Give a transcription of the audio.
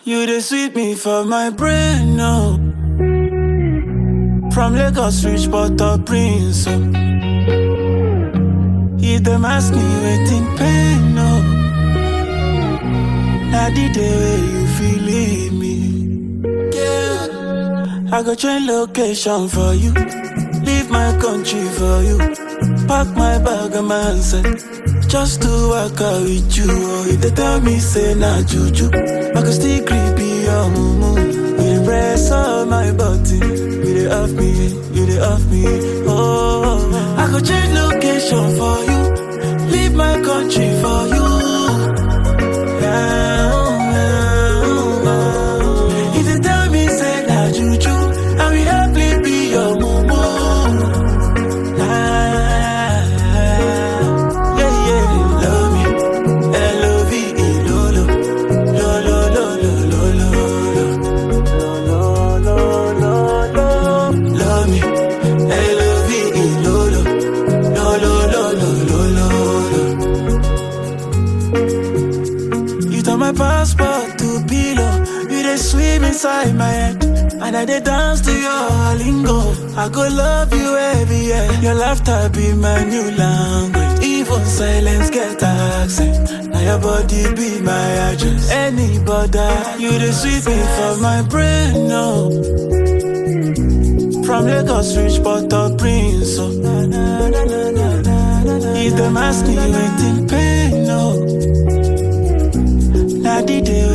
You dey sweet me for my brain, no. From Lagos reach Port-au-Prince, oh. If them ask me waiting pain, no. Now the day where you feel leave me, yeah. I go change location for you, leave my country for you, pack my bag and my handset, just to work out with you. Oh, if they tell me say nah juju, I can still creepy your mumu. You dey press on my body, you dey off me, you dey off me. Oh, I go change location for you, leave my country for you. If they tell me say nah juju, I will happily be your mumu. Passport to pillow, you dey swim inside my head, and I dey dance to your lingo. I go love you every year. Your laughter be my new language. Even silence get accent. Now your body be my address. Anybody, you dey sweet me for my brain, no. From Lagos reach Port-au-Prince, oh. If them ask me waiting pain, no. Now the day